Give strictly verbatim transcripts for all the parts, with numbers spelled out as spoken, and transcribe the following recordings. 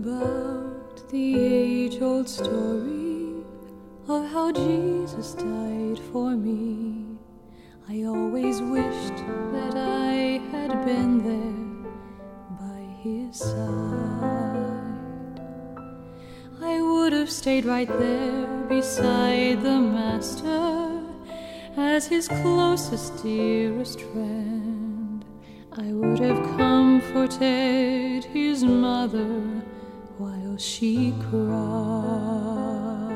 about the age-old story of how Jesus died for me. I always wished that I had been there by his side. I would have stayed right there beside the Master as his closest, dearest friend. I would have comforted his mother while she cried.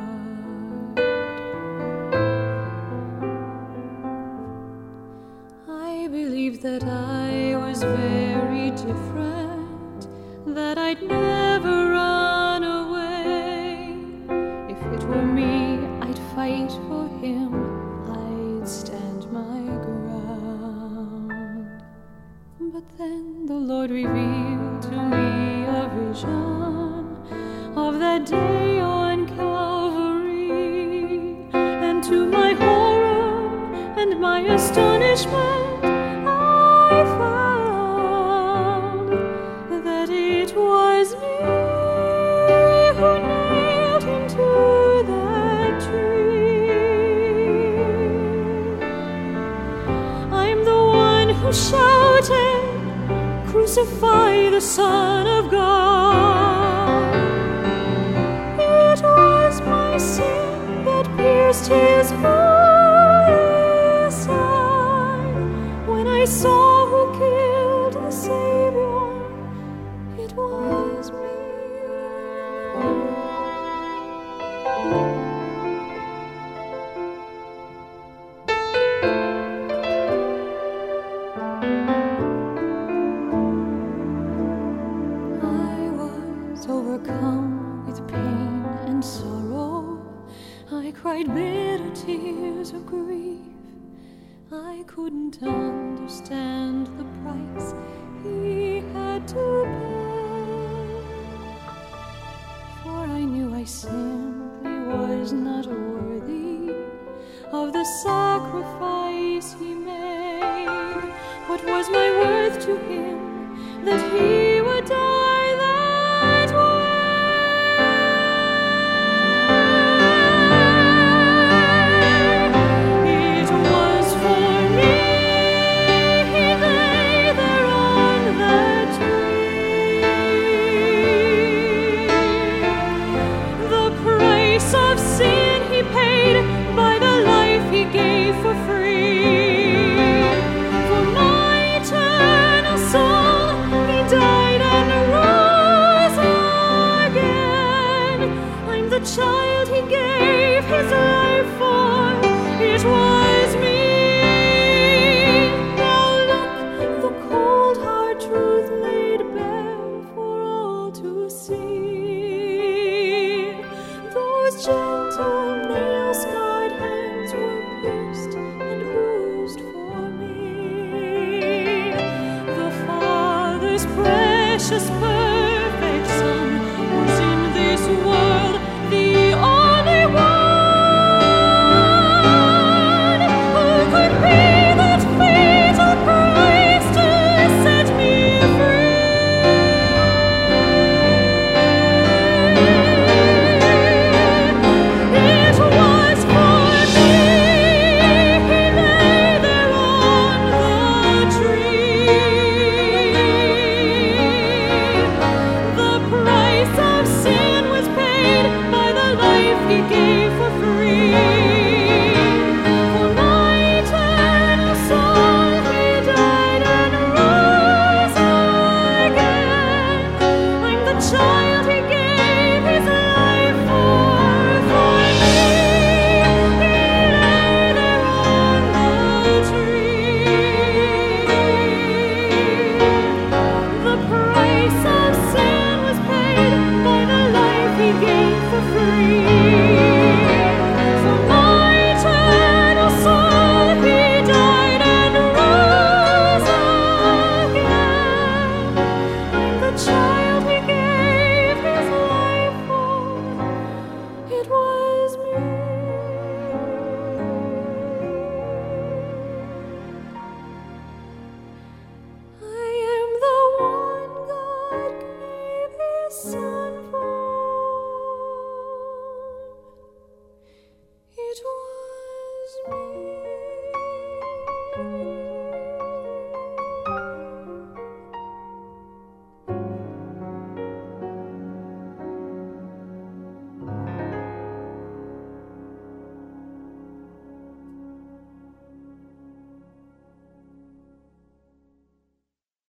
I believed that I was very different, that I'd never run away. If it were me, I'd fight for him, I'd stand my ground. But then the Lord revealed to me a vision of that day on Calvary, and to my horror and my astonishment, I found that it was me who nailed him to that tree. I'm the one who shouted, "Crucify the Son of God." It was my sin that pierced his holy side. When I saw who killed the Savior, it was me. Overcome with pain and sorrow, I cried bitter tears of grief. I couldn't understand the price he had to pay, for I knew I simply was not worthy of the sacrifice he made. What was my worth to him that he would die that way? It was for me he lay there on that tree. The price of sin he paid by the life he gave for free. For my eternal soul he died and rose again. I'm the child he gave his life for. It was me. Now look, the cold hard truth laid bare for all to see. Those gentle nail-scarred hands were pierced and bruised for me. The Father's precious